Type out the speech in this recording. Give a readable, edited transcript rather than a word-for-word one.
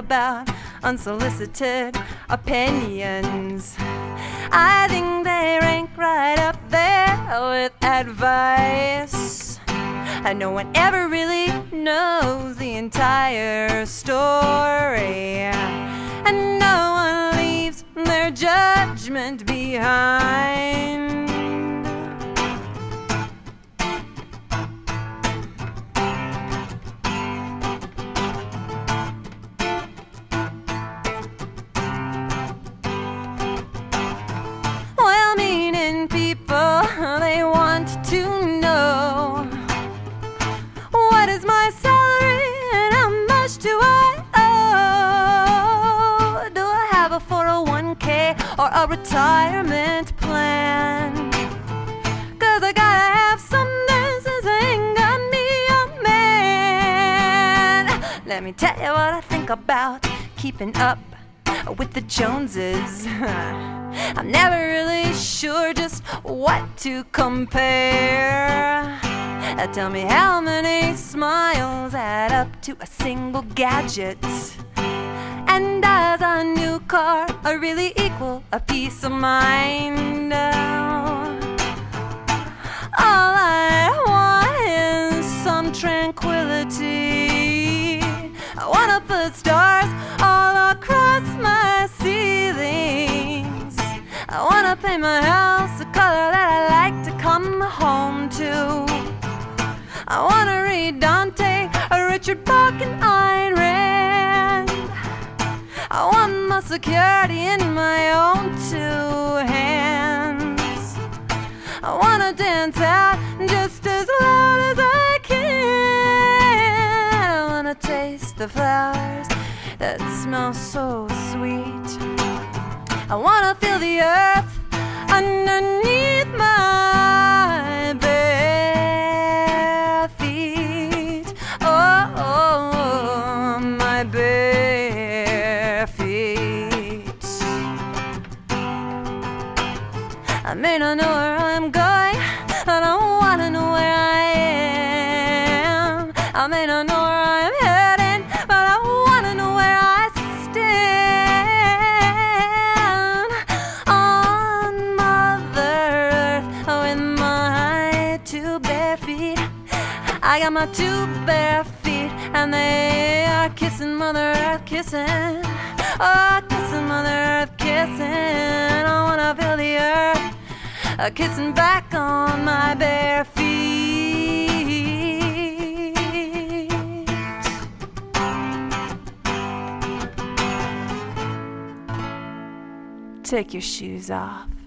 about unsolicited opinions. I think they rank right up there with advice. And no one ever really knows the entire story. And no one leaves their judgment behind. Well-meaning people, they want to know, what is my salary and how much do I owe? Do I have a 401k or a retirement plan? 'Cause I gotta have something since I ain't got me a man. Let me tell you what I think about keeping up with the Joneses. I'm never really sure just what to compare. Tell me how many smiles add up to a single gadget. And does a new car really equal a peace of mind? All I want is some tranquility. I wanna put stars all across my ceilings. I wanna paint my house the color that I like to come home to. I wanna read Dante, Richard Bach, and Ayn Rand. I want my security in my own two hands. I wanna dance out just as loud as I can. I wanna taste the flowers that smell so sweet. I wanna feel the earth underneath my bare feet. Oh, my bare feet. I may not know where I'm going, I don't wanna know where I am. I may not know where I'm heading, but I wanna know where I stand. On Mother Earth with my two bare feet. I got my two bare feet and they are kissing Mother Earth, kissing. Oh, kissing Mother Earth, kissing. I wanna feel the earth kissing back on my bare feet. Take your shoes off.